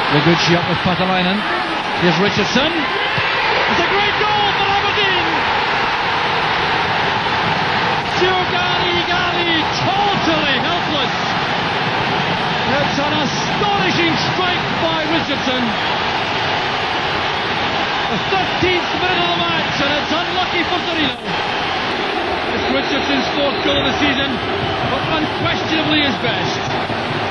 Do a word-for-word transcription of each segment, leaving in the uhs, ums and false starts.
The good shot with Patalainen. Here's Richardson. It's a great goal for Aberdeen. Giovanni Galli totally helpless. It's an astonishing strike by Richardson. The thirteenth minute of the match, and it's unlucky for Torino. It's Richardson's fourth goal of the season, but unquestionably his best.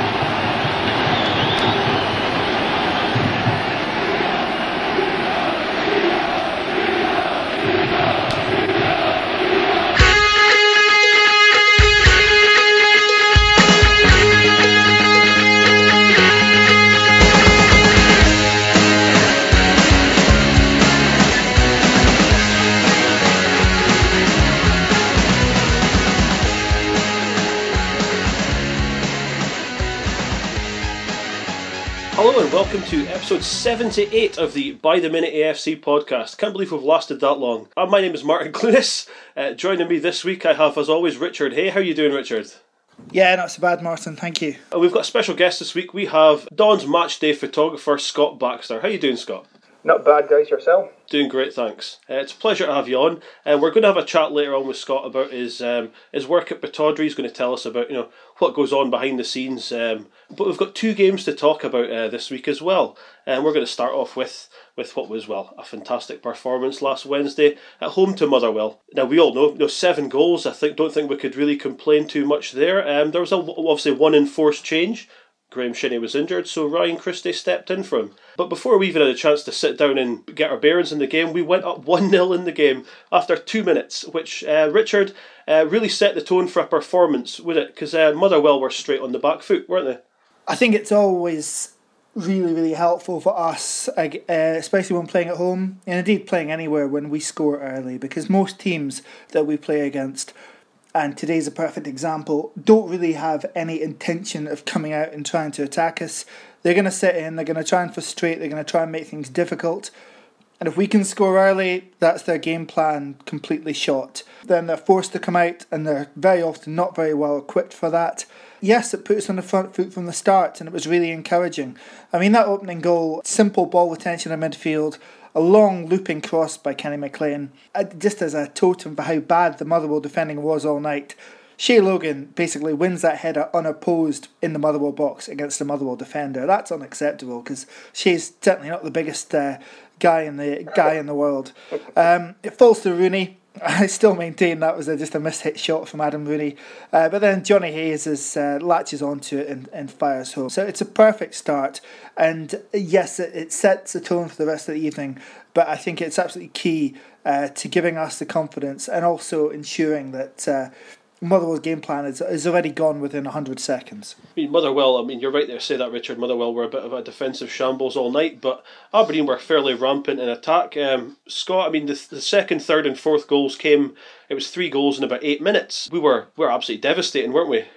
Hello and welcome to episode seventy-eight of the By the Minute A F C podcast. Can't believe we've lasted that long. Uh, my name is Martin Clunas. Uh, joining me this week I have, as always, Richard. Hey, how are you doing, Richard? Yeah, not so bad, Martin. Thank you. And we've got a special guest this week. We have Don's matchday photographer, Scott Baxter. How are you doing, Scott? Not bad, guys. Yourself? Doing great, thanks. Uh, it's a pleasure to have you on. And uh, we're going to have a chat later on with Scott about his um, his work at Pittodrie. He's going to tell us about you know what goes on behind the scenes. Um, but we've got two games to talk about uh, this week as well. And we're going to start off with, with what was, well, a fantastic performance last Wednesday at home to Motherwell. Now, we all know, you know seven goals. I think don't think we could really complain too much there. Um, there was a, obviously one enforced change. Graeme Shinnie was injured, so Ryan Christie stepped in for him. But before we even had a chance to sit down and get our bearings in the game, we went up one nil in the game after two minutes, which, uh, Richard, uh, really set the tone for a performance, would it? Because uh, Motherwell were straight on the back foot, weren't they? I think it's always really, really helpful for us, uh, especially when playing at home, and indeed playing anywhere, when we score early, because most teams that we play against, and today's a perfect example, don't really have any intention of coming out and trying to attack us. They're going to sit in, they're going to try and frustrate, they're going to try and make things difficult. And if we can score early, that's their game plan completely shot. Then they're forced to come out, and they're very often not very well equipped for that. Yes, it put us on the front foot from the start, and it was really encouraging. I mean, that opening goal, simple ball retention in midfield, a long looping cross by Kenny McLean, just as a totem for how bad the Motherwell defending was all night. Shea Logan basically wins that header unopposed in the Motherwell box against the Motherwell defender. That's unacceptable, because Shea's certainly not the biggest uh, guy in the guy in the world. Um, it falls to Rooney. I still maintain that was a, just a mishit shot from Adam Rooney. Uh, but then Johnny Hayes is, uh, latches onto it and, and fires home. So it's a perfect start. And yes, it, it sets the tone for the rest of the evening. But I think it's absolutely key uh, to giving us the confidence and also ensuring that uh, Motherwell's game plan is, is already gone within one hundred seconds. I mean, Motherwell, I mean, you're right there to say that, Richard. Motherwell were a bit of a defensive shambles all night, but Aberdeen were fairly rampant in attack. Um, Scott, I mean, the, the second, third and fourth goals came, it was three goals in about eight minutes. We were, we were absolutely devastating, weren't we?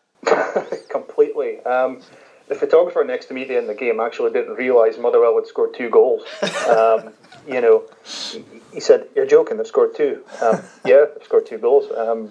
Completely. Um, the photographer next to me in the game actually didn't realise Motherwell had scored two goals. Um, you know, he, he said, "You're joking, they've scored two." Um, yeah, they've scored two goals. Um,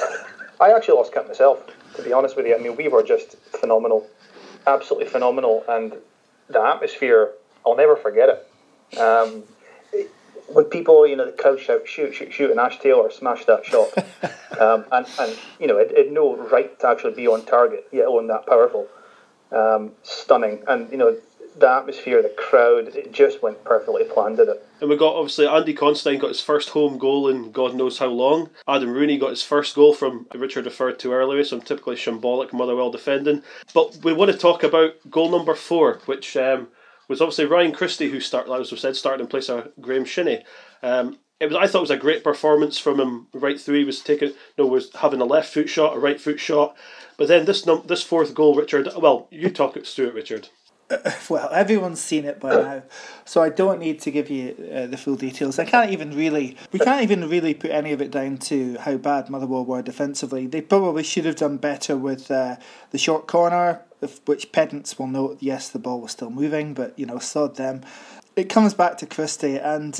I actually lost count myself, to be honest with you. I mean, we were just phenomenal, absolutely phenomenal, and the atmosphere, I'll never forget it. Um, when people, you know, the crowd shout, "Shoot, shoot, shoot," and Ash Taylor smashed that shot, um, and, and, you know, it, it had no right to actually be on target, yet alone that powerful. Um, stunning, and, you know, the atmosphere, the crowd, it just went perfectly planned, did it? And we got, obviously, Andy Considine got his first home goal in God knows how long. Adam Rooney got his first goal from, Richard referred to earlier, some typically shambolic Motherwell defending. But we want to talk about goal number four, which um, was obviously Ryan Christie, who started, as we said, started in place of Graeme Shinnie. Um, it was, I thought it was a great performance from him right through. He was taking, no, was having a left foot shot, a right foot shot. But then this num- this fourth goal, Richard, well, you talk us through it, Richard. Well, everyone's seen it by now, so I don't need to give you uh, the full details. I can't even really, we can't even really put any of it down to how bad Motherwell were defensively. They probably should have done better with uh, the short corner, which pedants will note, yes, the ball was still moving, but, you know, sod them. It comes back to Christie, and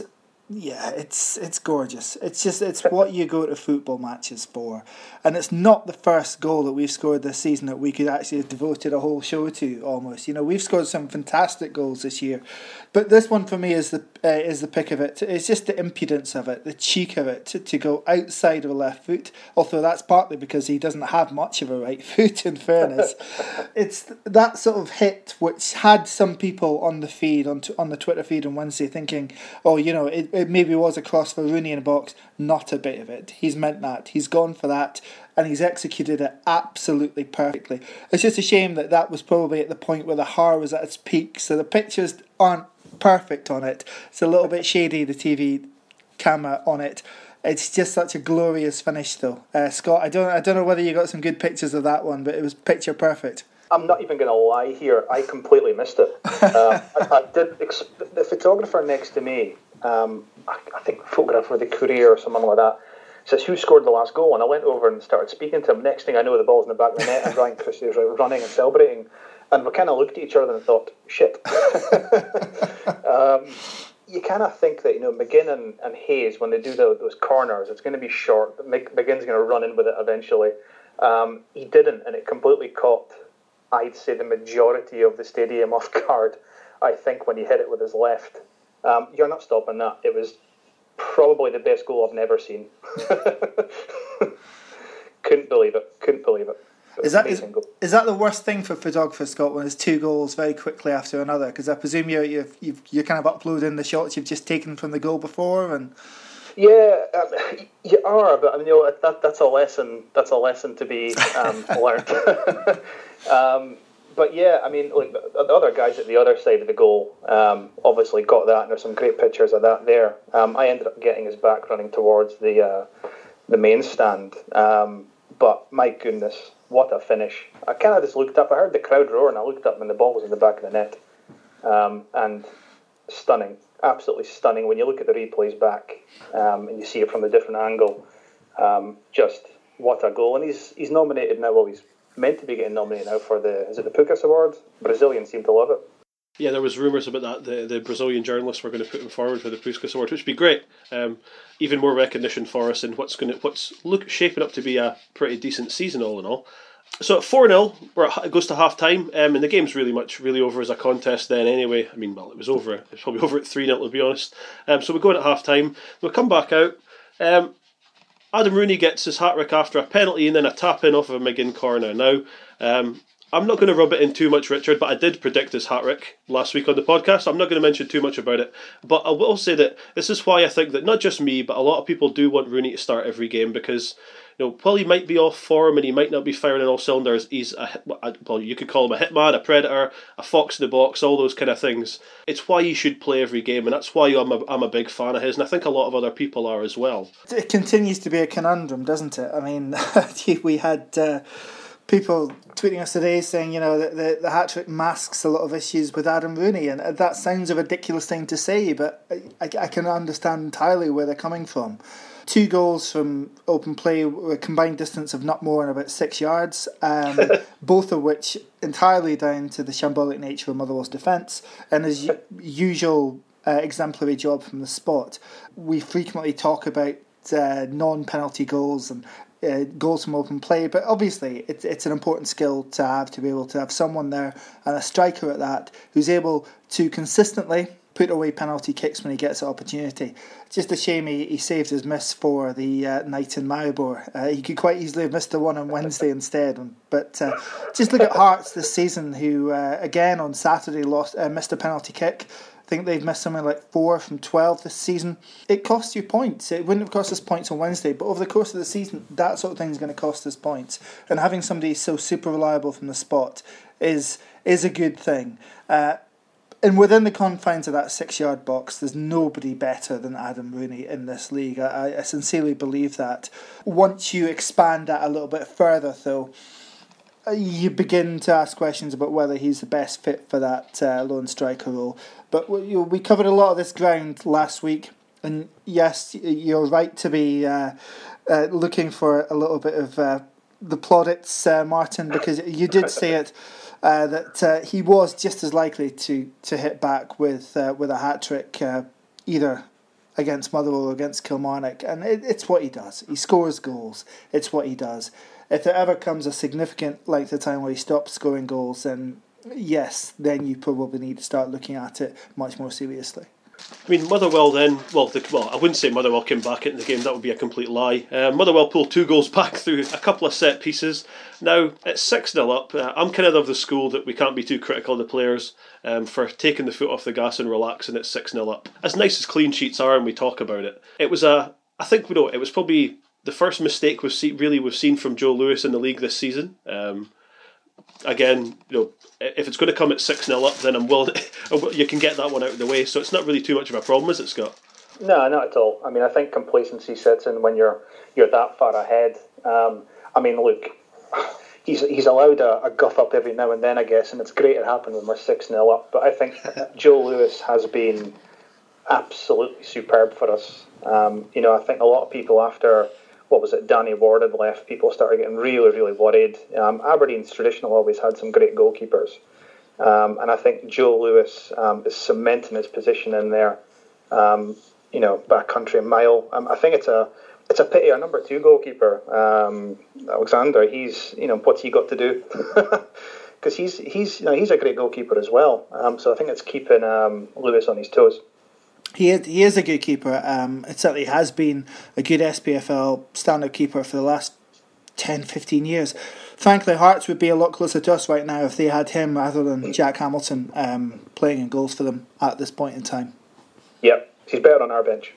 Yeah, it's it's gorgeous. It's just it's what you go to football matches for, and it's not the first goal that we've scored this season that we could actually have devoted a whole show to. Almost, you know, we've scored some fantastic goals this year, but this one for me is the uh, is the pick of it. It's just the impudence of it, the cheek of it, to, to go outside of a left foot. Although that's partly because he doesn't have much of a right foot. In fairness, it's that sort of hit which had some people on the feed on t- on the Twitter feed on Wednesday thinking, oh, you know, it. It maybe was a cross for Rooney in a box. Not a bit of it. He's meant that. He's gone for that, and he's executed it absolutely perfectly. It's just a shame that that was probably at the point where the H A R was at its peak, so the pictures aren't perfect on it. It's a little bit shady, the T V camera on it. It's just such a glorious finish, though. Uh, Scott, I don't, I don't know whether you got some good pictures of that one, but it was picture perfect. I'm not even going to lie here. I completely missed it. Uh, I, I did. Exp- the photographer next to me, um, I, I think photographer of the Courier or someone like that, says, who scored the last goal? And I went over and started speaking to him. Next thing I know, the ball's in the back of the net and Ryan Christie was running and celebrating. And we kind of looked at each other and thought, shit. um, you kind of think that, you know, McGinn and, and Hayes, when they do the, those corners, it's going to be short. McGinn's going to run in with it eventually. Um, he didn't, and it completely caught, I'd say, the majority of the stadium off guard, I think, when he hit it with his left. Um, you're not stopping that. It was probably the best goal I've never seen. Couldn't believe it. Couldn't believe it. it is that is, is that the worst thing for photographers, Scott, when there's two goals very quickly after another? Because I presume you're, you've, you've, you're kind of uploading the shots you've just taken from the goal before, and... Yeah, um, you are, but I mean, you know, that that's a lesson. That's a lesson to be um, learned. um, but yeah, I mean, like the other guys at the other side of the goal, um, obviously got that, and there's some great pictures of that there. Um, I ended up getting his back running towards the uh, the main stand, um, but my goodness, what a finish! I kind of just looked up. I heard the crowd roar, and I looked up, and the ball was in the back of the net, um, and stunning. Absolutely stunning when you look at the replays back um, and you see it from a different angle. Um, just what a goal! And he's he's nominated now. Well, he's meant to be getting nominated now for the is it the Pukas Award? Brazilians seem to love it. Yeah, there was rumours about that. The the Brazilian journalists were going to put him forward for the Pukas Award, which would be great. Um, even more recognition for us in what's going to what's look shaping up to be a pretty decent season all in all. So four nil, it goes to half time, um, and the game's really much really over as a contest then anyway. I mean, well, it was over. It's probably over at three nil to be honest. Um, so we go in at half time. We'll come back out. Um, Adam Rooney gets his hat-trick after a penalty and then a tap-in off of a McGinn corner. Now, um, I'm not going to rub it in too much, Richard, but I did predict his hat-trick last week on the podcast. So I'm not going to mention too much about it. But I will say that this is why I think that not just me, but a lot of people do want Rooney to start every game because... You know, while he might be off form and he might not be firing on all cylinders, he's a, well, you could call him a hitman, a predator, a fox in the box, all those kind of things. It's why he should play every game, and that's why I'm a, I'm a big fan of his, and I think a lot of other people are as well. It continues to be a conundrum, doesn't it? I mean, we had uh, people tweeting us today saying, you know, that the, the hat-trick masks a lot of issues with Adam Rooney, and that sounds a ridiculous thing to say, but I, I can understand entirely where they're coming from. Two goals from open play with a combined distance of not more than about six yards, um, both of which entirely down to the shambolic nature of Motherwell's defence and his u- usual uh, exemplary job from the spot. We frequently talk about uh, non-penalty goals and uh, goals from open play, but obviously it's, it's an important skill to have, to be able to have someone there and a striker at that who's able to consistently put away penalty kicks when he gets the opportunity. Just a shame he, he saved his miss for the uh, night in Maribor. Uh, he could quite easily have missed the one on Wednesday instead. But uh, just look at Hearts this season, who uh, again on Saturday lost uh, missed a penalty kick. I think they've missed something like four from twelve this season. It costs you points. It wouldn't have cost us points on Wednesday, but over the course of the season, that sort of thing is going to cost us points. And having somebody so super reliable from the spot is is a good thing. Uh, And within the confines of that six-yard box, there's nobody better than Adam Rooney in this league. I, I sincerely believe that. Once you expand that a little bit further, though, you begin to ask questions about whether he's the best fit for that uh, lone striker role. But we, you know, we covered a lot of this ground last week, and yes, you're right to be uh, uh, looking for a little bit of uh, the plaudits, uh, Martin, because you did say it. Uh, that uh, he was just as likely to, to hit back with uh, with a hat trick uh, either against Motherwell or against Kilmarnock, and it, it's what he does. He scores goals. It's what he does. If there ever comes a significant length of time where he stops scoring goals, then yes, then you probably need to start looking at it much more seriously. I mean, Motherwell then, well, the, well, I wouldn't say Motherwell came back into the game, that would be a complete lie. Uh, Motherwell pulled two goals back through a couple of set pieces. Now, it's six nil up. Uh, I'm kind of of the school that we can't be too critical of the players um, for taking the foot off the gas and relaxing at six nil up. As nice as clean sheets are and we talk about it, it was a, I think, you know, it was probably the first mistake we've seen, really we've seen from Joe Lewis in the league this season. Um, Again, you know, if it's going to come at six nil up, then I'm willing. You can get that one out of the way, so it's not really too much of a problem, is it, Scott? No, not at all. I mean, I think complacency sets in when you're you're that far ahead. Um, I mean, look, he's he's allowed a, a guff up every now and then, I guess, and it's great it happened when we're six nil up. But I think Joe Lewis has been absolutely superb for us. Um, you know, I think a lot of people after. What was it, Danny Ward had left, people started getting really, really worried. Um, Aberdeen's traditional always had some great goalkeepers. Um, and I think Joe Lewis um, is cementing his position in there, um, you know, backcountry mile. Um, I think it's a it's a pity our number two goalkeeper, um, Alexander, he's, you know, what's he got to do? Because he's, he's, you know, he's a great goalkeeper as well. Um, so I think it's keeping um, Lewis on his toes. He is, he is a good keeper. Um, it certainly has been a good S P F L standard keeper for the last ten, fifteen years. Frankly, Hearts would be a lot closer to us right now if they had him rather than Jack Hamilton um, playing in goals for them at this point in time. Yep, he's better on our bench.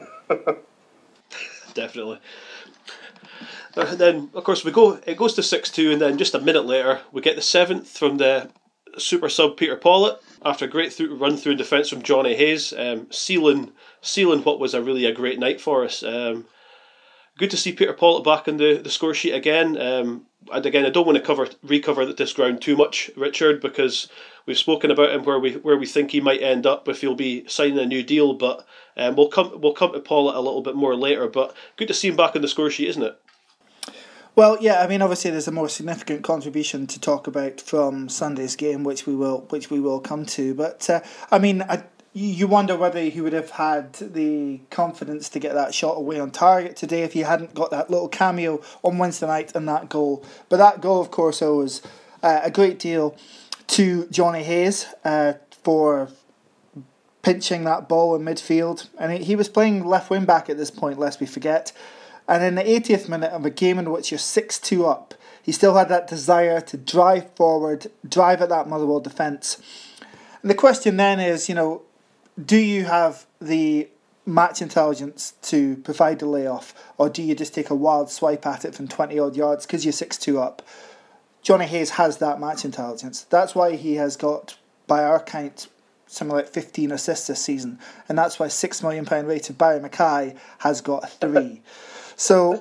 Definitely. And then, of course, we go. It goes to six two, and then just a minute later, we get the seventh from the super sub Peter Pawlett after a great through, run through defence from Johnny Hayes, um, sealing sealing what was a really a great night for us. Um, good to see Peter Pawlett back on the, the score sheet again. Um, and again, I don't want to cover recover this ground too much, Richard, because we've spoken about him where we where we think he might end up if he'll be signing a new deal. But um, we'll come we'll come to Pawlett a little bit more later. But good to see him back on the score sheet, isn't it? Well, yeah, I mean, obviously, there's a more significant contribution to talk about from Sunday's game, which we will, which we will come to. But uh, I mean, I, you wonder whether he would have had the confidence to get that shot away on target today if he hadn't got that little cameo on Wednesday night and that goal. But that goal, of course, owes uh, a great deal to Johnny Hayes uh, for pinching that ball in midfield, and he, he was playing left wing back at this point. Lest we forget. And in the eightieth minute of a game in which you're six two up, he still had that desire to drive forward, drive at that Motherwell defence. And the question then is, you know, do you have the match intelligence to provide the layoff, or do you just take a wild swipe at it from twenty-odd yards because you're six two up? Johnny Hayes has that match intelligence. That's why he has got, by our count, something like fifteen assists this season. And that's why six million pounds rated Barry Mackay has got three. So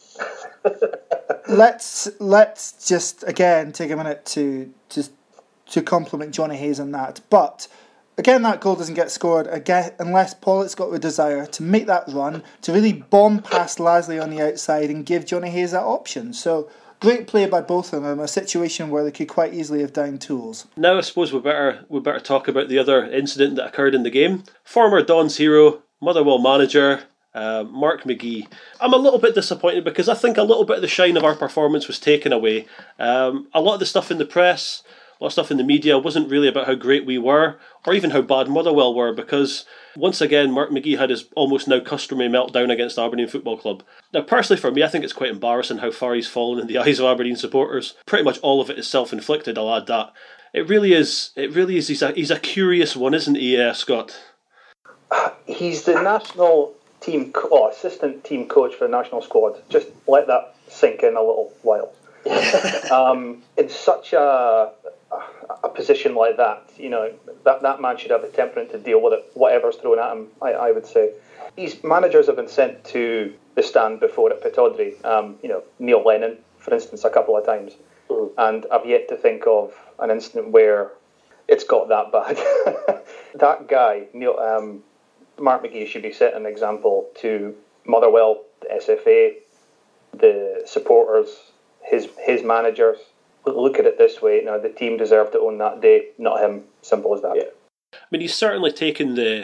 let's let's just again take a minute to just to compliment Johnny Hayes on that. But again, that goal doesn't get scored again unless Pawlett's got the desire to make that run, to really bomb past Lasley on the outside and give Johnny Hayes that option. So great play by both of them, a situation where they could quite easily have downed tools. Now I suppose we better we better talk about the other incident that occurred in the game. Former Don's hero, Motherwell manager, Uh, Mark McGee. I'm a little bit disappointed because I think a little bit of the shine of our performance was taken away. Um, a lot of the stuff in the press, a lot of stuff in the media wasn't really about how great we were or even how bad Motherwell were, because once again Mark McGee had his almost now customary meltdown against Aberdeen Football Club. Now personally for me, I think it's quite embarrassing how far he's fallen in the eyes of Aberdeen supporters. Pretty much all of it is self-inflicted, I'll add that. It really is, it really is, he's a, he's a curious one, isn't he, uh, Scott? He's the national team, oh, assistant team coach for the national squad. Just let that sink in a little while. um, in such a, a position like that, you know, that, that man should have the temperament to deal with it, whatever's thrown at him, I, I would say. These managers have been sent to the stand before at Pittodrie. Um, you know, Neil Lennon, for instance, a couple of times. Mm. And I've yet to think of an incident where it's got that bad. That guy, Neil... Um, Mark McGee should be setting an example to Motherwell, the S F A, the supporters, his his managers. Look at it this way: you know, the team deserved to own that day, not him. Simple as that. Yeah. I mean, he's certainly taken the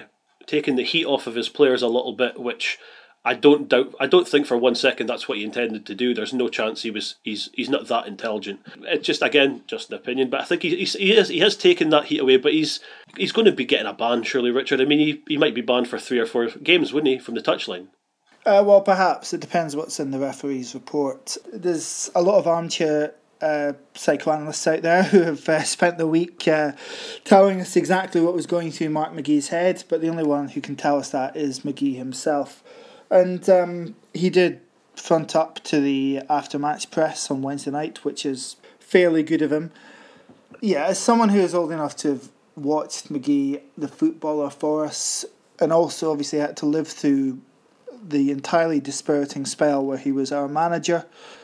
taking the heat off of his players a little bit, which I don't doubt. I don't think for one second that's what he intended to do. There's no chance he was. He's he's not that intelligent. It's just again just an opinion, but I think he he's, he is he has taken that heat away. But he's he's going to be getting a ban, surely, Richard. I mean, he he might be banned for three or four games, wouldn't he, from the touchline? Uh, well, perhaps it depends what's in the referee's report. There's a lot of armchair uh, psychoanalysts out there who have uh, spent the week uh, telling us exactly what was going through Mark McGee's head, but the only one who can tell us that is McGee himself. And um, he did front up to the after-match press on Wednesday night, which is fairly good of him. Yeah, as someone who is old enough to have watched McGee, the footballer for us, and also obviously had to live through the entirely dispiriting spell where he was our manager,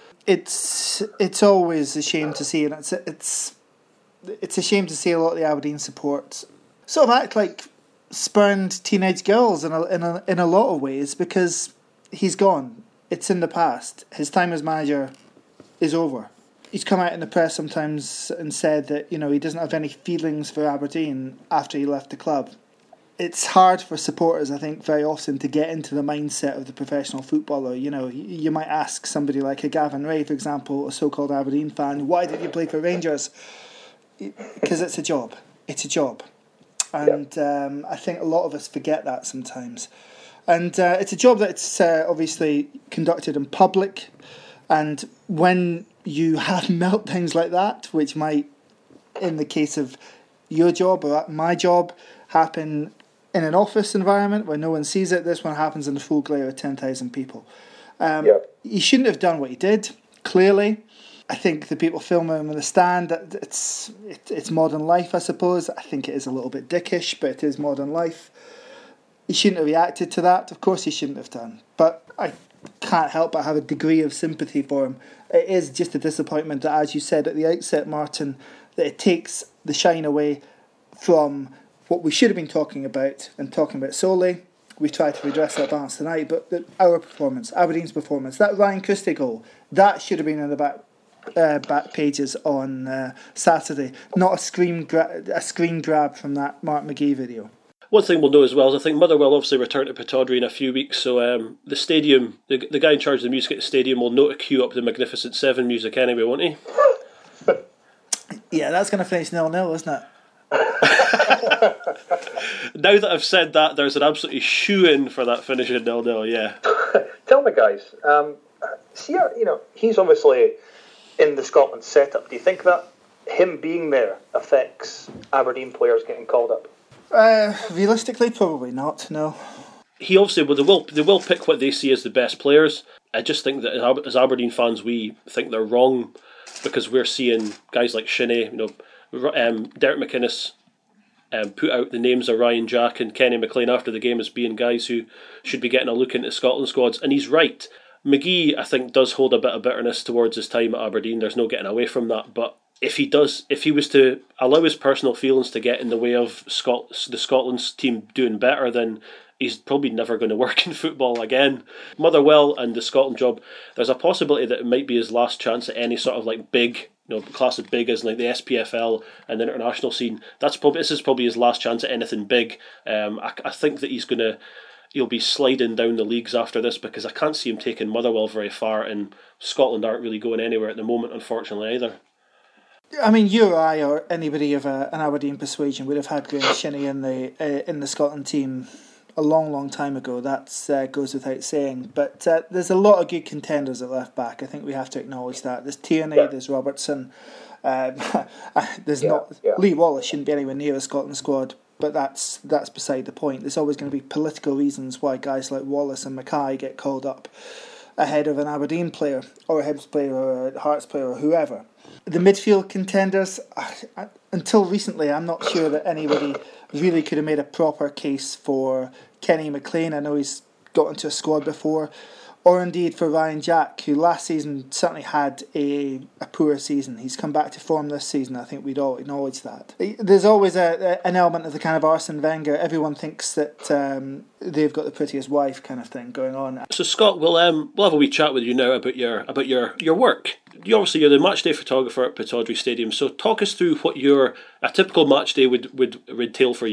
it's it's always a shame to see, and it's it's it's a shame to see a lot of the Aberdeen support sort of act like spurned teenage girls in a, in a in a lot of ways, because he's gone. It's in the past. His time as manager is over. He's come out in the press sometimes and said that, you know, he doesn't have any feelings for Aberdeen after he left the club. It's hard for supporters, I think, very often to get into the mindset of the professional footballer. You know, you might ask somebody like a Gavin Ray, for example, a so-called Aberdeen fan, why did you play for Rangers? Because it's a job. It's a job. And um, I think a lot of us forget that sometimes. And uh, it's a job that's uh, obviously conducted in public. And when you have meltdowns like that, which might, in the case of your job or my job, happen in an office environment where no one sees it, this one happens in the full glare of ten thousand people. Um, yeah. He shouldn't have done what he did, clearly. I think the people filming him in the stand, it's it, it's modern life, I suppose. I think it is a little bit dickish, but it is modern life. He shouldn't have reacted to that. Of course he shouldn't have done. But I can't help but have a degree of sympathy for him. It is just a disappointment that, as you said at the outset, Martin, that it takes the shine away from what we should have been talking about and talking about solely. We tried to redress that balance tonight, but the, our performance, Aberdeen's performance, that Ryan Christie goal, that should have been in the back uh, back pages on uh, Saturday, not a screen gra- a screen grab from that Mark McGee video. One thing we'll know as well is I think Motherwell obviously return to Pittodrie in a few weeks, so um, the stadium, the, the guy in charge of the music at the stadium will know to cue up the Magnificent Seven music anyway, won't he? Yeah, that's going to finish nil-nil, isn't it? Now that I've said that, there's an absolutely shoe-in for that finish in nil-nil, yeah. Tell me, guys, um, see, you know, he's obviously in the Scotland setup. Do you think that him being there affects Aberdeen players getting called up? Uh, realistically, probably not, no. He obviously, well, they will, they will pick what they see as the best players. I just think that as Aberdeen fans, we think they're wrong because we're seeing guys like Shinnie, you know, um, Derek McInnes um, put out the names of Ryan Jack and Kenny McLean after the game as being guys who should be getting a look into Scotland squads, and he's right. McGee, I think, does hold a bit of bitterness towards his time at Aberdeen. There's no getting away from that, but if he does, if he was to allow his personal feelings to get in the way of Scot- the Scotland's team doing better, then he's probably never going to work in football again. Motherwell and the Scotland job, there's a possibility that it might be his last chance at any sort of like big, you know, class of big as like the S P F L and the international scene. That's probably this is probably his last chance at anything big. Um, I, I think that he's gonna he'll be sliding down the leagues after this because I can't see him taking Motherwell very far, and Scotland aren't really going anywhere at the moment, unfortunately either. I mean, you or I or anybody of a, an Aberdeen persuasion would have had Graham Shinnie in the uh, in the Scotland team a long, long time ago. That uh, goes without saying. But uh, there's a lot of good contenders at left back. I think we have to acknowledge that. There's Tierney, yeah. There's Robertson. Um, there's yeah, not yeah. Lee Wallace shouldn't be anywhere near a Scotland squad. But that's that's beside the point. There's always going to be political reasons why guys like Wallace and Mackay get called up ahead of an Aberdeen player or a Hibs player or a Hearts player or whoever. The midfield contenders, until recently, I'm not sure that anybody really could have made a proper case for Kenny McLean. I know he's got into a squad before. Or indeed for Ryan Jack, who last season certainly had a, a poor season. He's come back to form this season. I think we'd all acknowledge that. There's always a, a, an element of the kind of Arsene Wenger. Everyone thinks that um, they've got the prettiest wife kind of thing going on. So Scott, we'll um we'll have a wee chat with you now about your about your, your work. You obviously you're the matchday photographer at Pittodrie Stadium. So talk us through what your a typical match day would would entail for you.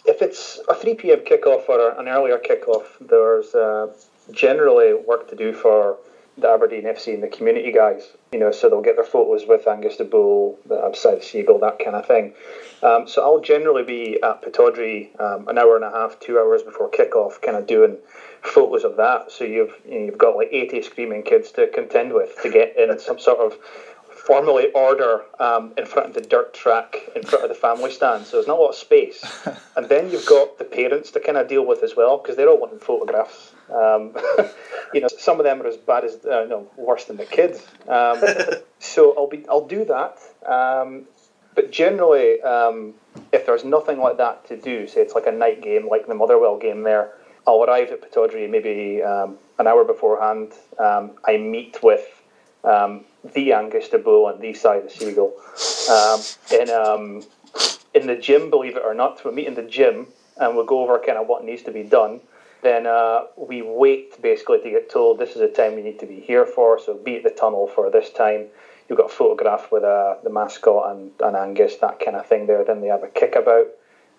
if it's a three p.m. kickoff or an earlier kickoff, there's uh, generally work to do for the Aberdeen F C and the community guys. You know, so they'll get their photos with Angus de Bull, beside the Seagull, that kind of thing. Um, so I'll generally be at Pittodrie um, an hour and a half, two hours before kickoff, kind of doing photos of that. So you've you know, you've got like eighty screaming kids to contend with to get in some sort of formally order um, in front of the dirt track, in front of the family stand. So there's not a lot of space. And then you've got the parents to kind of deal with as well, because they're all wanting photographs. Um, you know, some of them are as bad as, uh, no, worse than the kids. Um, so I'll be, I'll do that. Um, but generally, um, if there's nothing like that to do, say it's like a night game, like the Motherwell game there, I'll arrive at Pittodrie maybe um, an hour beforehand. Um, I meet with um, the Angus de Bull and the side of Seagull um, in um, in the gym. Believe it or not, we meet in the gym and we'll go over kind of what needs to be done. Then uh, we wait basically to get told this is the time you need to be here for. So be at the tunnel for this time. You've got a photograph with uh, the mascot and, and Angus, that kind of thing there. Then they have a kickabout.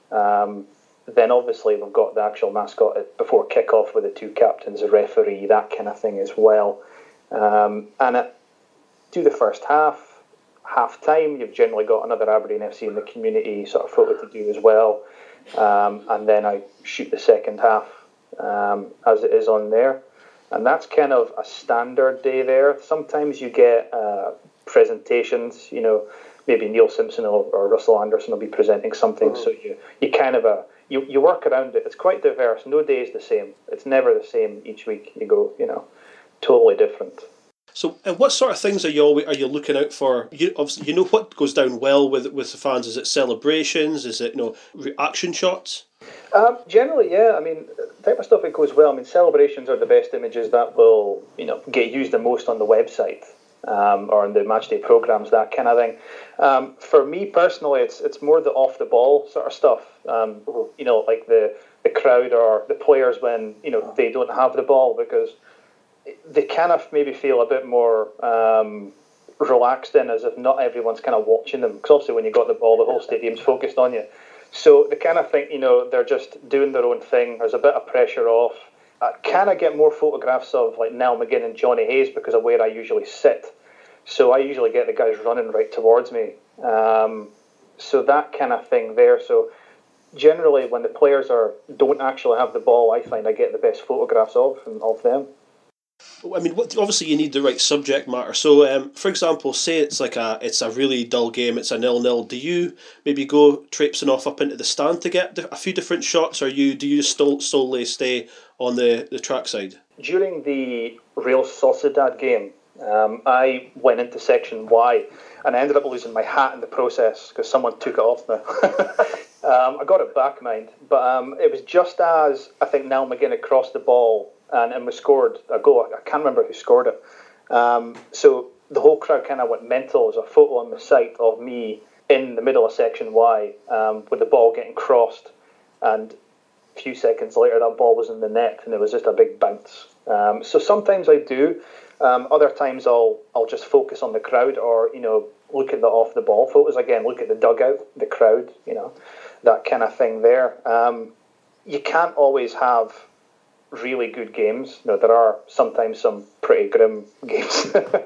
Um, then obviously we've got the actual mascot at, before kickoff with the two captains, the referee, that kind of thing as well. Um, and at, do the first half, half time, you've generally got another Aberdeen F C in the community sort of photo to do as well. Um, and then I shoot the second half um, as it is on there. And that's kind of a standard day there. Sometimes you get uh, presentations, you know, maybe Neil Simpson or, or Russell Anderson will be presenting something. Mm-hmm. So you, you kind of a, you, you work around it. It's quite diverse. No day is the same. It's never the same each week. You go, you know, totally different. So, and what sort of things are you always, are you looking out for? You obviously you know what goes down well with with the fans. Is it celebrations? Is it you know reaction shots? Um, generally, yeah. I mean, the type of stuff that goes well. I mean, celebrations are the best images that will you know get used the most on the website um, or in the matchday programs, that kind of thing. Um, for me personally, it's it's more the off the ball sort of stuff. Um, you know, like the the crowd or the players when you know they don't have the ball, because they kind of maybe feel a bit more um, relaxed in, as if not everyone's kind of watching them. Because obviously when you got the ball, the whole stadium's focused on you. So they kind of think, you know, they're just doing their own thing. There's a bit of pressure off. I kind of get more photographs of like Niall McGinn and Johnny Hayes because of where I usually sit. So I usually get the guys running right towards me. Um, so that kind of thing there. So generally when the players are don't actually have the ball, I find I get the best photographs of of them. I mean, what, obviously you need the right subject matter. So, um, for example, say it's like a it's a really dull game, it's a nil-nil. Do you maybe go traipsing off up into the stand to get a few different shots, or you do you just still solely stay on the, the trackside? During the Real Sociedad game, um, I went into section Y, and I ended up losing my hat in the process because someone took it off me. um, I got it back, mind, but um, it was just as I think Niall McGinn had crossed the ball. And, and we scored a goal. I can't remember who scored it. Um, so the whole crowd kind of went mental. There's a photo on the site of me in the middle of section Y um, with the ball getting crossed. And a few seconds later, that ball was in the net, and it was just a big bounce. Um, so sometimes I do. Um, other times I'll I'll just focus on the crowd, or you know look at the off the ball photos again. Look at the dugout, the crowd, you know, that kind of thing there. Um, you can't always have really good games. You know, there are sometimes some pretty grim games.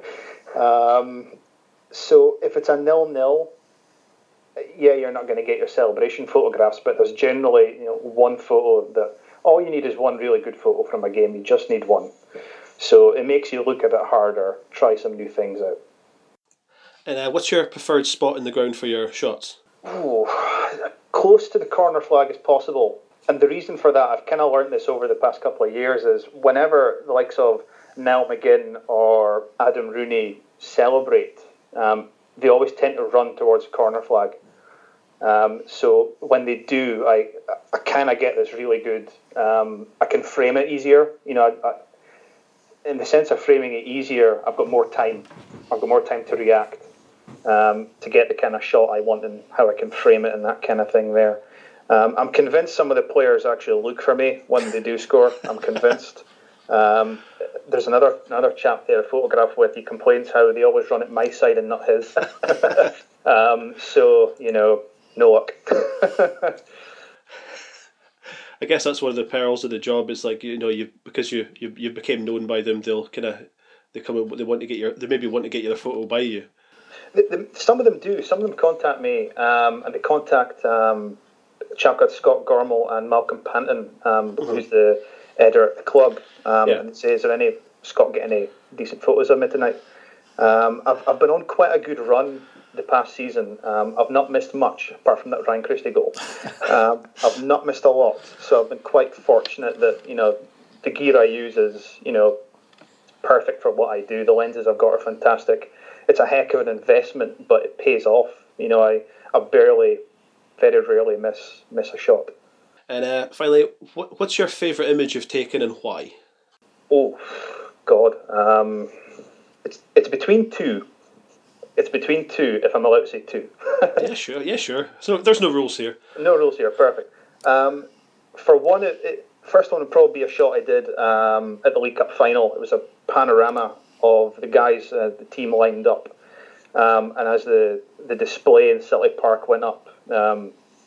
um, so if it's a nil-nil, yeah, you're not going to get your celebration photographs, but there's generally you know one photo that all you need is one really good photo from a game. You just need one. So it makes you look a bit harder, try some new things out. And uh, what's your preferred spot in the ground for your shots? Oh, close to the corner flag as possible. And the reason for that, I've kind of learned this over the past couple of years, is whenever the likes of Niall McGinn or Adam Rooney celebrate, um, they always tend to run towards the corner flag. Um, so when they do, I I kind of get this really good. Um, I can frame it easier. You know, I, I, in the sense of framing it easier, I've got more time. I've got more time to react, um, to get the kind of shot I want and how I can frame it and that kind of thing there. Um, I'm convinced some of the players actually look for me when they do score. I'm convinced. Um, there's another another chap there, a photograph with, he complains how they always run at my side and not his. um, so, you know, no luck. I guess that's one of the perils of the job. Is like you know you because you you, you became known by them. They'll kind of they come in, they want to get your they maybe want to get your photo by you. The, the, some of them do. Some of them contact me, um, and they contact um, a chap called Scott Gormel and Malcolm Panton, um, mm-hmm. who's the editor at the club, um, yeah. and they say, "Is there any Scott get any decent photos of me tonight?" Um, I've I've been on quite a good run the past season. Um, I've not missed much apart from that Ryan Christie goal. um, I've not missed a lot, so I've been quite fortunate that you know the gear I use is you know perfect for what I do. The lenses I've got are fantastic. It's a heck of an investment, but it pays off. You know, I, I barely, very rarely miss miss a shot. And uh, finally, what, what's your favourite image you've taken and why? Oh, God. Um, it's it's between two. It's between two, if I'm allowed to say two. yeah, sure. Yeah, sure. So there's no rules here. No rules here. Perfect. Um, for one, it, it, first one would probably be a shot I did um, at the League Cup final. It was a panorama of the guys, uh, the team lined up. Um, and as the, the display in City Park went up, um,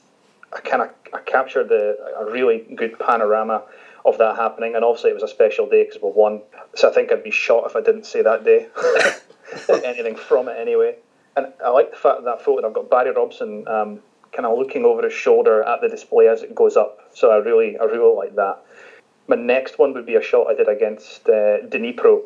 I kind of I captured the, a really good panorama of that happening. And obviously it was a special day because we won. So I think I'd be shot if I didn't say that day. Anything from it anyway. And I like the fact that that photo, I've got Barry Robson um, kind of looking over his shoulder at the display as it goes up. So I really, I really like that. My next one would be a shot I did against uh, Dnipro.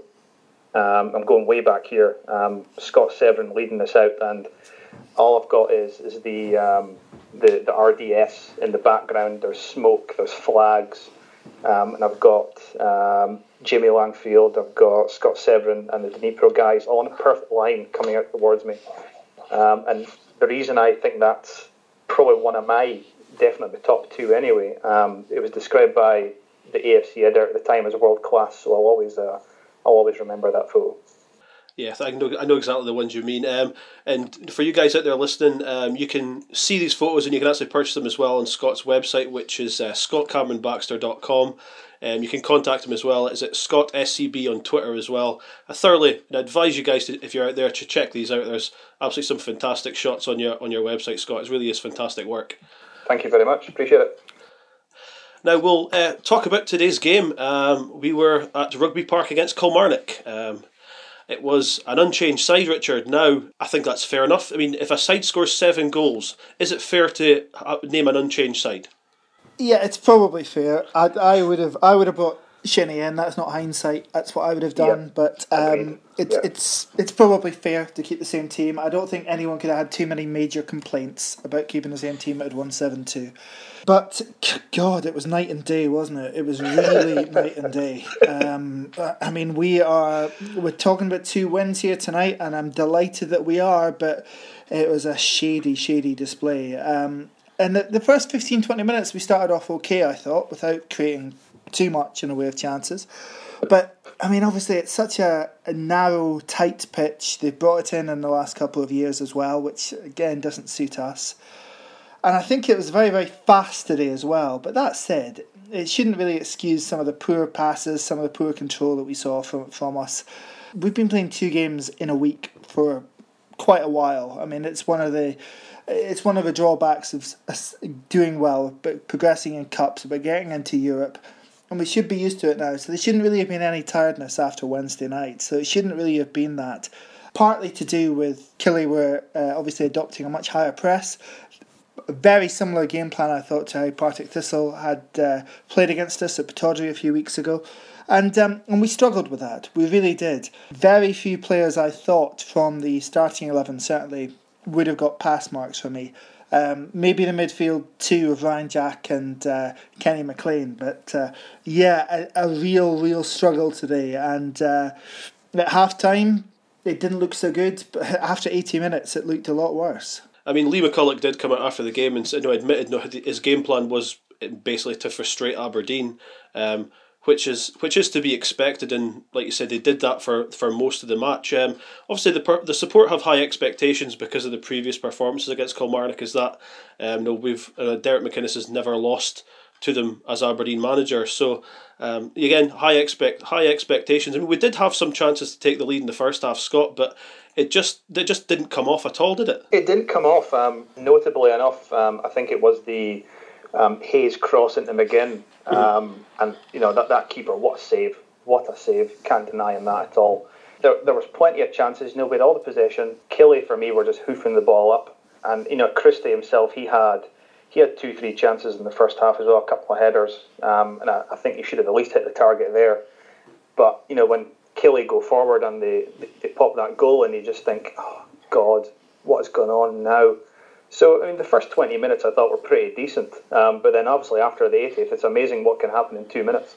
Um, I'm going way back here. Um, Scott Severin leading this out, and all I've got is is the um, the the R D S in the background. There's smoke, there's flags, um, and I've got um, Jamie Langfield, I've got Scott Severin, and the Dnipro guys all in a perfect line coming out towards me. Um, and the reason I think that's probably one of my definitely top two anyway. Um, it was described by the A F C editor at the time as world class, so I'll always. Uh, I'll always remember that photo. Yeah, I know I know exactly the ones you mean. Um, and for you guys out there listening, um, you can see these photos and you can actually purchase them as well on Scott's website, which is uh, scott cameron baxter dot com. Um, you can contact him as well. It's at Scott S C B on Twitter as well. I thoroughly advise you guys, to, if you're out there, to check these out. There's absolutely some fantastic shots on your on your website, Scott. It really is fantastic work. Thank you very much. Appreciate it. Now we'll uh, talk about today's game. Um, we were at Rugby Park against Kilmarnock. Um, it was an unchanged side, Richard. Now, I think that's fair enough. I mean, if a side scores seven goals, is it fair to name an unchanged side? Yeah, it's probably fair. I, I would have I would have brought Shinnie in. That's not hindsight. That's what I would have done. Yeah. But um, it's yeah. it's it's probably fair to keep the same team. I don't think anyone could have had too many major complaints about keeping the same team that had won seven two. But, God, it was night and day, wasn't it? It was really night and day. Um, I mean, we are, we're talking about two wins here tonight, and I'm delighted that we are, but it was a shady, shady display. Um, and the, the first fifteen, twenty minutes, we started off okay, I thought, without creating too much in the way of chances. But, I mean, obviously, it's such a, a narrow, tight pitch. They've brought it in in the last couple of years as well, which, again, doesn't suit us. And I think it was very, very fast today as well. But that said, it shouldn't really excuse some of the poor passes, some of the poor control that we saw from from us. We've been playing two games in a week for quite a while. I mean, it's one of the it's one of the drawbacks of us doing well, but progressing in cups, but getting into Europe. And we should be used to it now. So there shouldn't really have been any tiredness after Wednesday night. So it shouldn't really have been that. Partly to do with Killie were uh, obviously adopting a much higher press. A very similar game plan, I thought, to how Partick Thistle had uh, played against us at Pittodrie a few weeks ago. And um, and we struggled with that. We really did. Very few players, I thought, from the starting eleven certainly would have got pass marks for me. Um, maybe the midfield two of Ryan Jack and uh, Kenny McLean. But uh, yeah, a, a real, real struggle today. And uh, at half-time, it didn't look so good. But after eighty minutes, it looked a lot worse. I mean, Lee McCulloch did come out after the game and you know, admitted no, his game plan was basically to frustrate Aberdeen, um, which is which is to be expected. And like you said, they did that for, for most of the match. Um, obviously, the per, the support have high expectations because of the previous performances against Kilmarnock. Is that um, no, we've uh, Derek McInnes has never lost to them as Aberdeen manager. So um, again, high expect high expectations. I mean, we did have some chances to take the lead in the first half, Scott, but it just it just didn't come off at all, did it? It didn't come off. Um, notably enough, um, I think it was the Um, Hayes crossing to McGinn, um, and you know that, that keeper, what a save, what a save! Can't deny him that at all. There, there was plenty of chances. You know, with all the possession, Kelly for me were just hoofing the ball up, and you know Christie himself, he had he had two, three chances in the first half as well, a couple of headers, um, and I, I think he should have at least hit the target there. But you know when Kelly go forward and they, they they pop that goal, and you just think, oh God, what is going on now? So, I mean, the first twenty minutes I thought were pretty decent. Um, but then, obviously, after the eightieth, it's amazing what can happen in two minutes.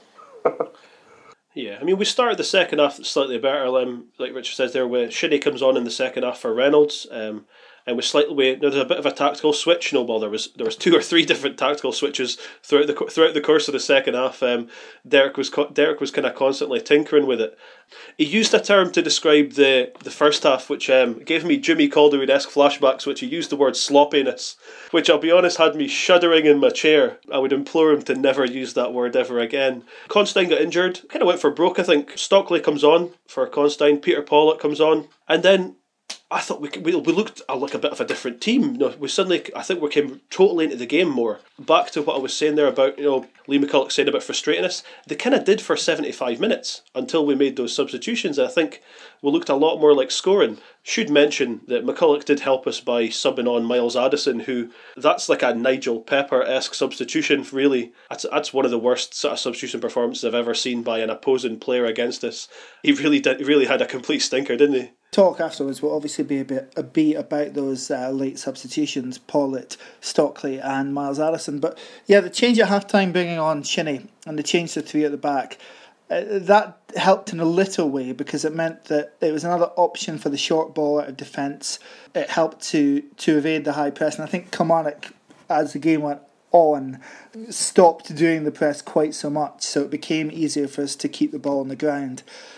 Yeah, I mean, we started the second half slightly better. Um, like Richard says there, where Shinnie comes on in the second half for Reynolds. Um, and was slightly, there was a bit of a tactical switch. No, well, there was there was two or three different tactical switches throughout the throughout the course of the second half. Um, Derek was Derek was kind of constantly tinkering with it. He used a term to describe the the first half, which um, gave me Jimmy Calderwood-esque flashbacks. Which he used the word sloppiness, which I'll be honest had me shuddering in my chair. I would implore him to never use that word ever again. Constein got injured, kind of went for broke. I think Stockley comes on for Constein, Peter Pollitt comes on, and then I thought we we, we looked like a bit of a different team. You know, we suddenly, I think we came totally into the game more. Back to what I was saying there about, you know, Lee McCulloch saying about frustrating us. They kind of did for seventy-five minutes until we made those substitutions. I think we looked a lot more like scoring. Should mention that McCulloch did help us by subbing on Miles Addison, who, that's like a Nigel Pepper-esque substitution, really. That's, that's one of the worst sort of substitution performances I've ever seen by an opposing player against us. He really did, he really had a complete stinker, didn't he? Talk afterwards will obviously be a bit a beat about those uh, late substitutions, Pollitt, Stockley and Miles Addison. But yeah, the change at half-time bringing on Shinnie and the change to three at the back, uh, that helped in a little way because it meant that it was another option for the short ball out of defence. It helped to, to evade the high press, and I think Kilmarnock, as the game went on, stopped doing the press quite so much, so it became easier for us to keep the ball on the ground.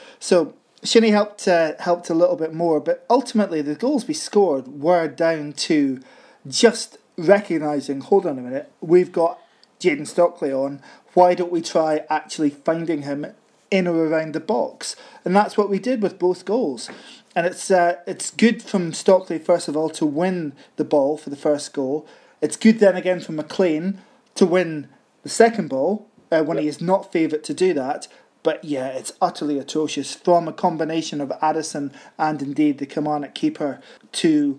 So Shinnie helped uh, helped a little bit more, but ultimately the goals we scored were down to just recognising, hold on a minute, we've got Jayden Stockley on, why don't we try actually finding him in or around the box? And that's what we did with both goals. And it's uh, it's good from Stockley, first of all, to win the ball for the first goal. It's good then again from McLean to win the second ball uh, when yep. he is not favourite to do that. But yeah, it's utterly atrocious from a combination of Addison and indeed the Kilmarnock keeper to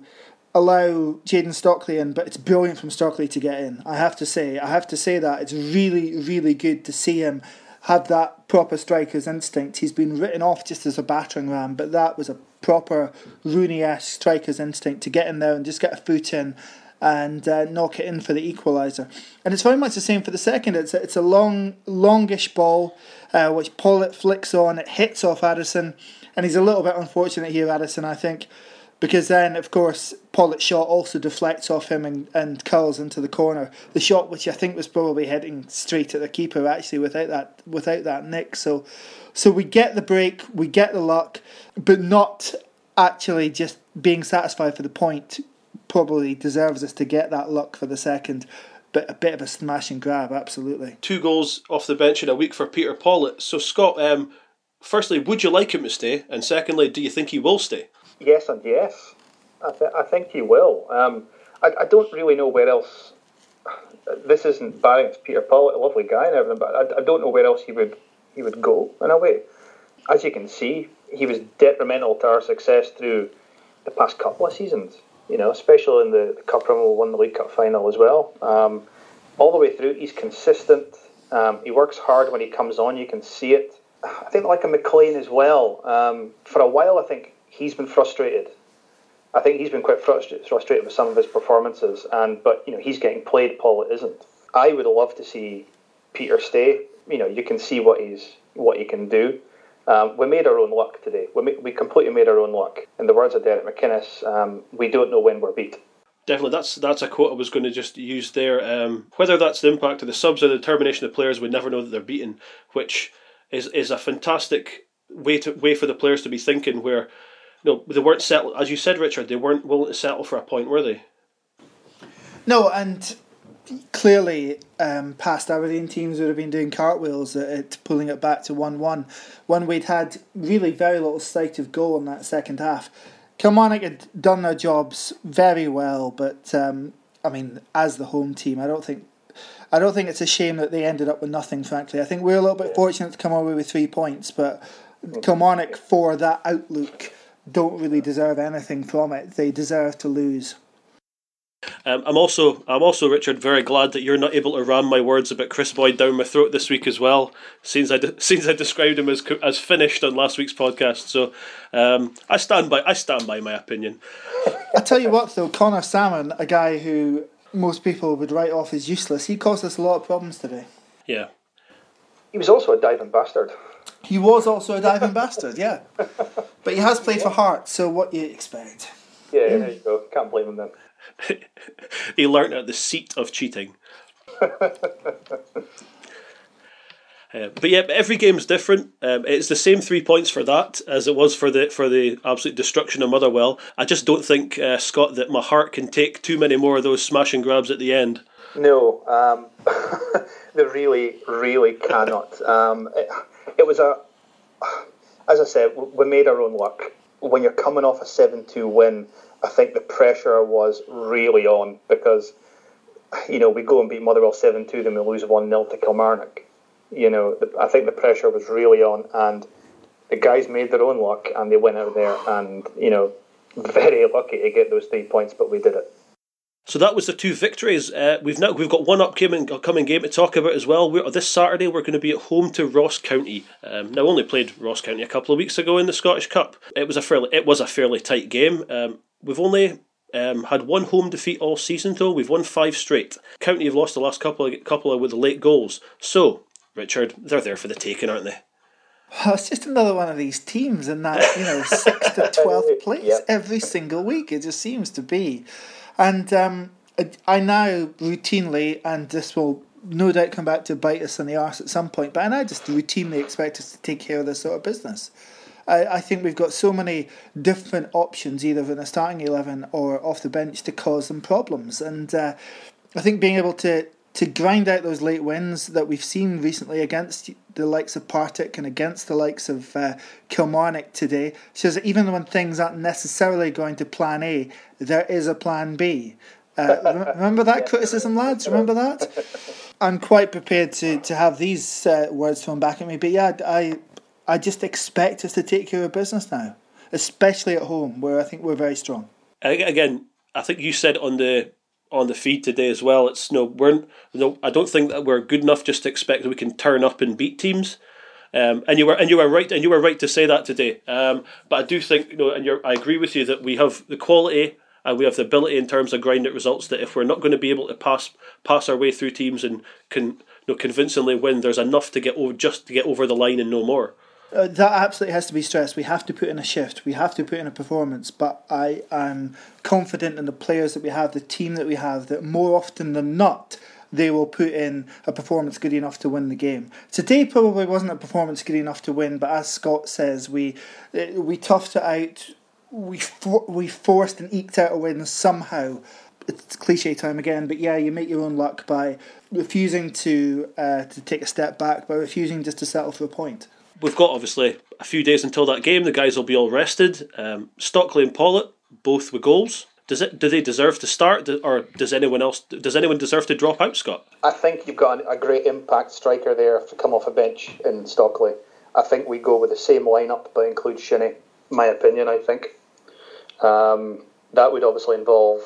allow Jayden Stockley in. But it's brilliant from Stockley to get in. I have to say, I have to say that it's really, really good to see him have that proper striker's instinct. He's been written off just as a battering ram, but that was a proper Rooney-esque striker's instinct to get in there and just get a foot in and uh, knock it in for the equaliser. And it's very much the same for the second. It's a, it's a long, longish ball, uh, which Pollitt flicks on. It hits off Addison, and he's a little bit unfortunate here, Addison, I think, because then, of course, Pollitt's shot also deflects off him and, and curls into the corner. The shot, which I think was probably heading straight at the keeper, actually, without that without that nick. So, so we get the break, we get the luck, but not actually just being satisfied for the point. Probably deserves us to get that luck for the second, but a bit of a smash and grab, absolutely. Two goals off the bench in a week for Peter Pollitt. So Scott, um, firstly, would you like him to stay? And secondly, do you think he will stay? Yes and yes. I, th- I think he will. Um, I, I don't really know where else. This isn't bad against Peter Pollitt, a lovely guy and everything, but I, I don't know where else he would he would go in a way. As you can see, he was detrimental to our success through the past couple of seasons. You know, especially in the, the Cup run, we won the League Cup final as well. Um, all the way through, he's consistent. Um, he works hard when he comes on. You can see it. I think like a McLean as well. Um, for a while, I think he's been frustrated. I think he's been quite frustra- frustrated with some of his performances. And but you know, he's getting played. Pollitt isn't. I would love to see Peter stay. You know, you can see what he's what he can do. Um, we made our own luck today. We ma- we completely made our own luck. In the words of Derek McInnes, um, we don't know when we're beat. Definitely, that's that's a quote I was going to just use there. Um, whether that's the impact of the subs or the determination of players, we never know that they're beaten, which is is a fantastic way to way for the players to be thinking. Where, you know, they weren't settled, as you said, Richard. They weren't willing to settle for a point, were they? No, and clearly, um, past Aberdeen teams would have been doing cartwheels at, at pulling it back to one one when we'd had really very little sight of goal in that second half. Kilmarnock had done their jobs very well, but um, I mean, as the home team, I don't think I don't think it's a shame that they ended up with nothing, frankly. I think we're a little bit fortunate to come away with three points, but Kilmarnock, for that outlook, don't really deserve anything from it. They deserve to lose. Um, I'm also, I'm also, Richard, very glad that you're not able to ram my words about Chris Boyd down my throat this week as well, since I, de- since I described him as as finished on last week's podcast. So um, I stand by, I stand by my opinion. I tell you what, though, Connor Salmon, a guy who most people would write off as useless, he caused us a lot of problems today. Yeah. He was also a diving bastard. He was also a diving bastard, yeah. But he has played for Hearts, so what do you expect? Yeah, there you go. Can't blame him then. He learnt at the seat of cheating. uh, but yeah, every game's different. Um, it's the same three points for that as it was for the for the absolute destruction of Motherwell. I just don't think, uh, Scott, that my heart can take too many more of those smash and grabs at the end. No, um, they really, really cannot. Um, it, it was a, as I said, we made our own luck. When you're coming off a seven two win, I think the pressure was really on because, you know, we go and beat Motherwell seven two, then we lose one nil to Kilmarnock. You know, the, I think the pressure was really on, and the guys made their own luck, and they went out there and, you know, very lucky to get those three points, but we did it. So that was the two victories. Uh, we've now we've got one upcoming coming game to talk about as well. We're, this Saturday we're going to be at home to Ross County. Um, now, only played Ross County a couple of weeks ago in the Scottish Cup. It was a fairly it was a fairly tight game. Um, we've only um, had one home defeat all season though. We've won five straight. County have lost the last couple of couple of with late goals. So, Richard, they're there for the taking, aren't they? Well, it's just another one of these teams in that, you know, sixth to twelfth place Yep. every single week. It just seems to be. And um, I now routinely, and this will no doubt come back to bite us in the arse at some point, but I now just routinely expect us to take care of this sort of business. I, I think we've got so many different options, either in the starting eleven or off the bench, to cause them problems. And uh, I think being able to, to grind out those late wins that we've seen recently against the likes of Partick and against the likes of uh, Kilmarnock today shows that even when things aren't necessarily going to plan A, there is a plan B. Uh, remember that yeah. criticism, lads? Remember that? I'm quite prepared to, to have these uh, words thrown back at me, but yeah, I I just expect us to take care of business now, especially at home, where I think we're very strong. Again, I think you said on the on the feed today as well. It's no, we're no. I don't think that we're good enough just to expect that we can turn up and beat teams. Um, and you were and you were right and you were right to say that today. Um, but I do think, you know, and you're, I agree with you that we have the quality. And we have the ability in terms of grinding results that if we're not going to be able to pass pass our way through teams and can, you know, convincingly win, there's enough to get over, just to get over the line and no more. Uh, that absolutely has to be stressed. We have to put in a shift. We have to put in a performance. But I am confident in the players that we have, the team that we have, that more often than not, they will put in a performance good enough to win the game. Today probably wasn't a performance good enough to win, but as Scott says, we we toughed it out. We for, we forced and eked out a win somehow. It's cliche time again, but yeah, you make your own luck by refusing to uh, to take a step back, by refusing just to settle for a point. We've got obviously a few days until that game. The guys will be all rested. Um, Stockley and Pollitt, both with goals. Does it? Do they deserve to start, or does anyone else? Does anyone deserve to drop out, Scott? I think you've got a great impact striker there to come off a bench in Stockley. I think we go with the same lineup, but include Shinnie. My opinion, I think. Um, that would obviously involve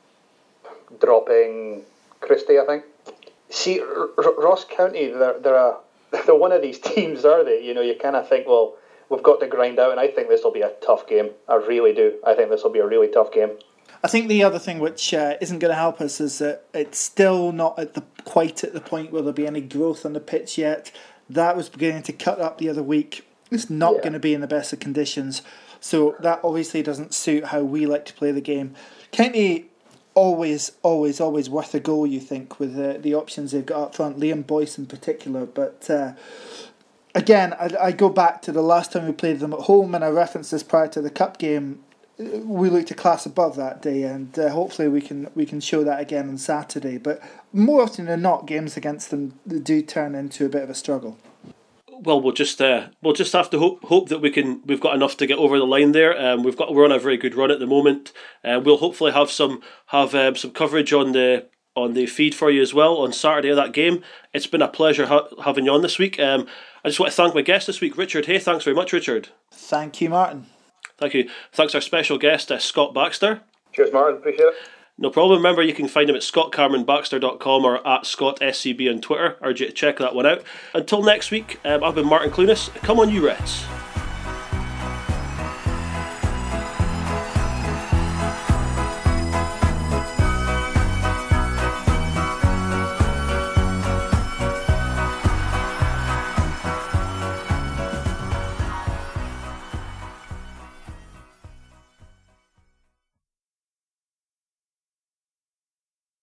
dropping Christie, I think. See, R- R- Ross County, they're, they're, a, they're one of these teams, are they? You know, you kind of think, well, we've got to grind out, and I think this will be a tough game. I really do. I think this will be a really tough game. I think the other thing which uh, isn't going to help us is that it's still not at the quite at the point where there'll be any growth on the pitch yet. That was beginning to cut up the other week. It's not yeah. going to be in the best of conditions. So that obviously doesn't suit how we like to play the game. County always, always, always worth a goal, you think, with the, the options they've got up front, Liam Boyce in particular. But uh, again, I, I go back to the last time we played them at home, and I referenced this prior to the Cup game. We looked a class above that day, and uh, hopefully we can we can show that again on Saturday. But more often than not, games against them do turn into a bit of a struggle. Well, we'll just uh, we'll just have to hope hope that we can we've got enough to get over the line there. Um, we've got we're on a very good run at the moment. Uh, we'll hopefully have some have um, some coverage on the on the feed for you as well on Saturday of that game. It's been a pleasure ha- having you on this week. Um, I just want to thank my guest this week, Richard Hay. Thanks very much, Richard. Thank you, Martin. Thank you. Thanks our special guest, uh, Scott Baxter. Cheers, Martin. Appreciate it. No problem. Remember, you can find him at scott cameron baxter dot com or at scott s c b on Twitter. Urge you to check that one out. Until next week, um, I've been Martin Clunas. Come on, you Reds.